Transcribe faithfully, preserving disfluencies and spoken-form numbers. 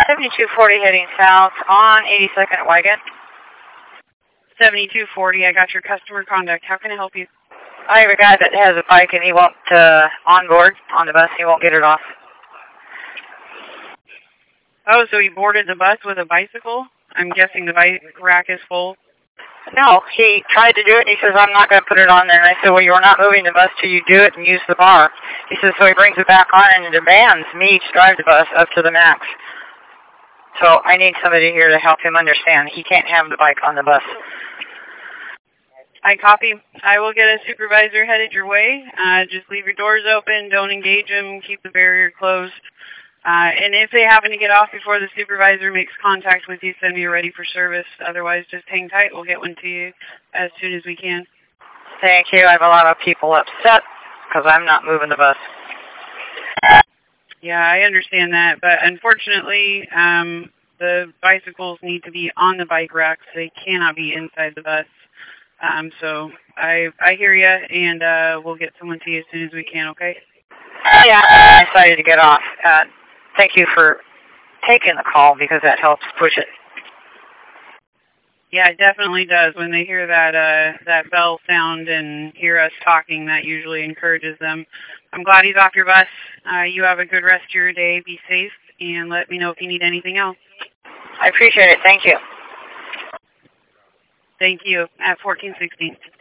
seventy-two forty heading south on eighty-second Wagon. seventy-two forty, I got your customer contact. How can I help you? I have a guy that has a bike and he won't, uh, on board on the bus, he won't get it off. Oh, so he boarded the bus with a bicycle? I'm guessing the bike rack is full. No, he tried to do it and he says, I'm not going to put it on there. And I said, well, you're not moving the bus till you do it and use the bar. He says, so he brings it back on and demands me to drive the bus up to the max. So I need somebody here to help him understand. He can't have the bike on the bus. I copy. I will get a supervisor headed your way. Uh, just leave your doors open. Don't engage them. Keep the barrier closed. Uh, and if they happen to get off before the supervisor makes contact with you, send me a ready for service. Otherwise, just hang tight. We'll get one to you as soon as we can. Thank you. I have a lot of people upset because I'm not moving the bus. Yeah, I understand that. But unfortunately, um, the bicycles need to be on the bike racks. They cannot be inside the bus. Um, so I I hear you, and uh, we'll get someone to you as soon as we can, okay? Yeah, I'm excited to get off. Uh, thank you for taking the call because that helps push it. Yeah, it definitely does. When they hear that uh, that bell sound and hear us talking, that usually encourages them. I'm glad he's off your bus. Uh, you have a good rest of your day. Be safe, and let me know if you need anything else. I appreciate it. Thank you. Thank you. At fourteen sixteen.